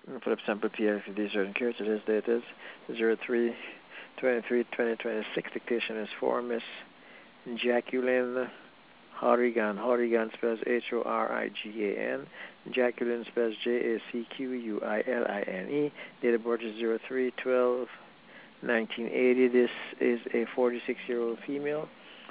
Philip sample PIFD certain care. Today's date is 03/23/2026. Dictation is for Miss Jacqueline Horrigan. Horrigan spells Horigan. Jacqueline spells Jacqueline. Date of birth is 03/12/1980. This is a 46-year-old female.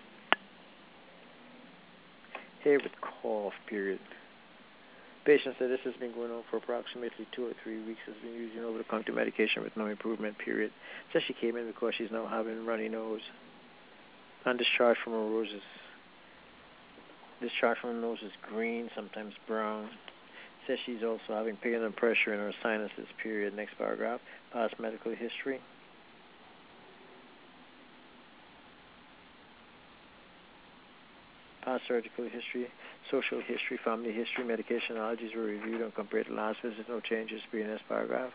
Here with cough, period. Patient said this has been going on for approximately 2 or 3 weeks. Has been using over-the-counter medication with no improvement, period. Says she came in because she's now having runny nose. And discharge from her roses. Discharge from her nose is green, sometimes brown. Says she's also having pain and pressure in her sinuses, period. Next paragraph. Past medical history. Past surgical history, social history, family history, medication allergies were reviewed and compared to last visit. No changes. Period. Next paragraph.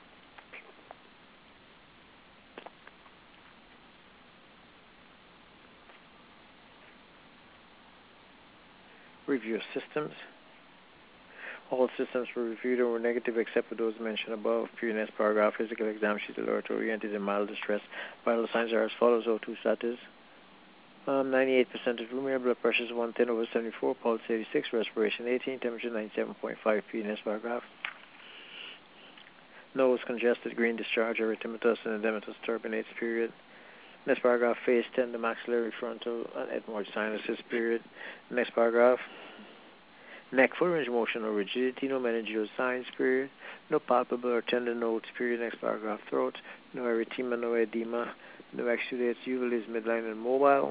Review of systems. All systems were reviewed and were negative except for those mentioned above. Period. Next paragraph. Physical exam. She's alert oriented in mild distress. Vital signs are as follows. O2 status. 98% of room. Blood pressure is 110/74. Pulse 86. Respiration 18. Temperature 97.5. Period. Next paragraph. Nose congested. Green discharge. Erythematous and edematous turbinates. Period. Next paragraph. Face tender maxillary frontal and ethmoid sinuses. Period. Next paragraph. Neck full range of motion or rigidity. No meningeal signs. Period. No palpable or tender notes. Period. Next paragraph. Throat. No erythema. No edema. No exudates. Uval is midline and mobile.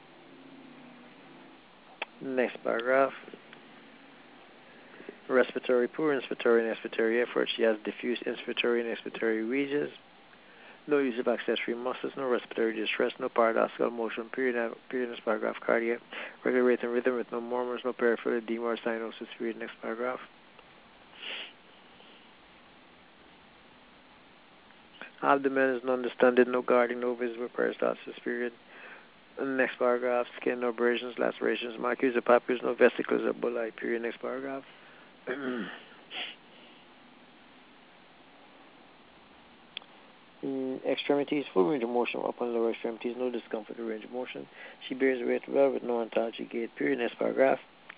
Next paragraph. Respiratory, poor inspiratory and expiratory effort. She has diffuse inspiratory and expiratory wheezes. No use of accessory muscles. No respiratory distress. No paradoxical motion. Period. Next paragraph. Cardiac. Regular rate and rhythm with no murmurs. No peripheral edema or cyanosis. Period. Next paragraph. Abdomen is non-distended. No guarding. No visible peristalsis. Period. Next paragraph. Skin, no abrasions, lacerations, macules or papules, no vesicles or bullae. Period. Next paragraph. Extremities, full range of motion upper and lower extremities, no discomfort or range of motion. She bears weight well with no ontology gait. Period. Next paragraph.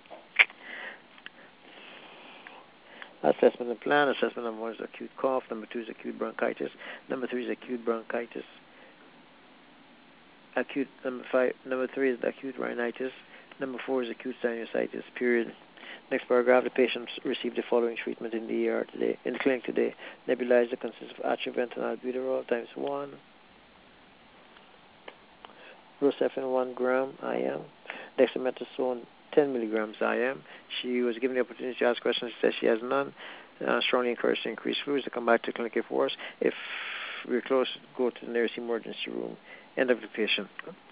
Assessment and plan. Assessment number 1 is acute cough. Number 2 is acute bronchitis. Number 3 is acute bronchitis. Number 3 is acute rhinitis. Number 4 is acute sinusitis. Period. Next paragraph. The patient received the following treatment in the ER today, in the clinic today. Nebulizer consists of Atrovent and albuterol times 1. Rocephin 1 gram IM. Dexamethasone 10 milligrams IM. She was given the opportunity to ask questions. She says she has none. Strongly encouraged to increase fluids to come back to clinic if worse. If we're close, go to the nearest emergency room. End of the patient.